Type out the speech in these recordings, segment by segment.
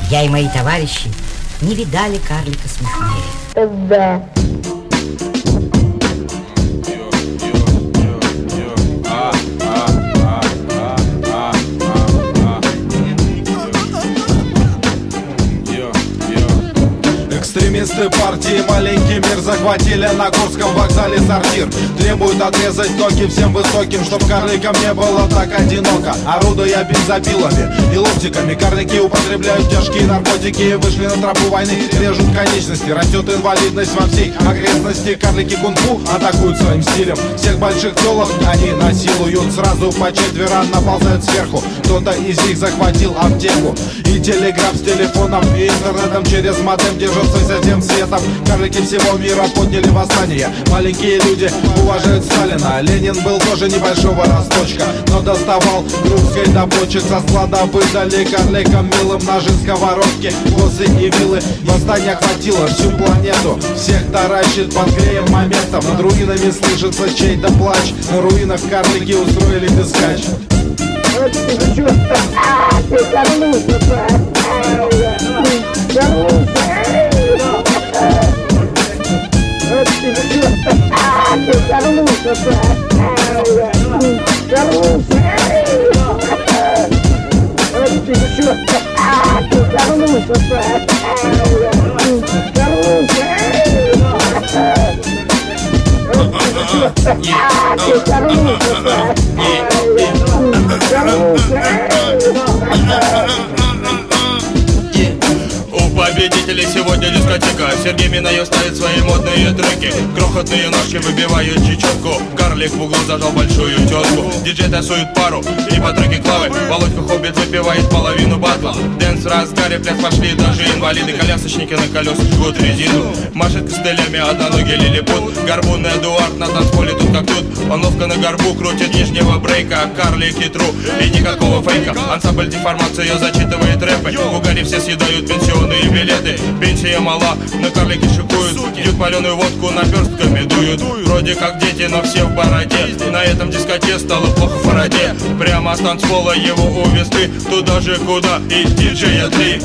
Я и мои товарищи не видали карлика смешнее. Да. Экстремисты партии маленький мир захватили на Курском вокзале сортир. Требуют отрезать ноги всем высоким, чтоб карликам не было так одиноко. Орудуя бензопилами и ломтиками, карлики употребляют тяжкие наркотики и вышли на тропу войны, режут конечности. Растет инвалидность во всей окрестности. Карлики кунг-фу атакуют своим стилем. Всех больших телок они насилуют. Сразу по четверо наползают сверху. Кто-то из них захватил аптеку и телеграф с телефоном и интернетом через модем держатся со всем светом. Карлики всего мира подняли восстание. Маленькие люди уважают Сталина. Ленин был тоже небольшого росточка, но доставал грузской до бочек. Со склада выдали карликам милым ножи, сковородки, косы и вилы. Восстание охватило всю планету. Всех таращит под греем моментом. Над руинами слышится чей-то плач. На руинах карлики устроили дискач. У победителей сегодня дискотека. Сергей Минаев ставит свои модные треки. Крохотные ножки выбивают чечетку. Карлик в углу зажал большую тетку. Диджей тасует пару и по треке Клавы. Володька Хоббит выпивает половину батла. Дэнс в разгаре, пляс пошли даже инвалиды. Колясочники на колесах жгут резину. Машет костылями одноногий лилипут. Горбун Эдуард на танцполе тут как тут. Он ловко на горбу крутит нижнего брейка. Карлики тру и никакого фейка. Ансамбль деформация зачитывает рэпы. В угаре все съедают пенсионные билеты. Пенсия мала, на карлики шикуют. Пьют паленую водку, наперстками дуют. Вроде как дети, но все в бороде. На этом дискоте стало плохо в бороде. Прямо с танцпола его увезли туда же, куда и диджея 3.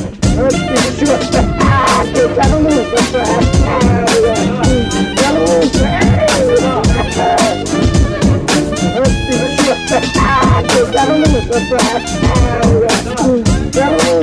Got